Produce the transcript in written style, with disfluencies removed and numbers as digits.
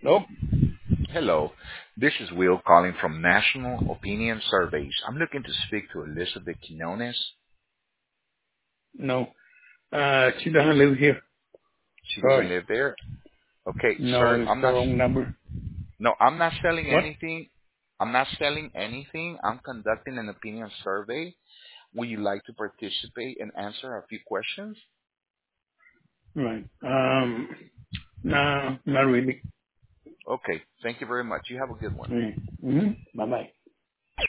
Nope. Hello, this is Will calling from National Opinion Surveys. I'm looking to speak to Elizabeth Quinones. No. She doesn't live here. She doesn't Sorry. live there. Okay, No, sir, it's the wrong number. I'm not selling What? anything. I'm not selling anything. I'm conducting an opinion survey. Would you like to participate and answer a few questions? Right. No, not really. Okay, thank you very much. You have a good one. Mm-hmm. Bye bye.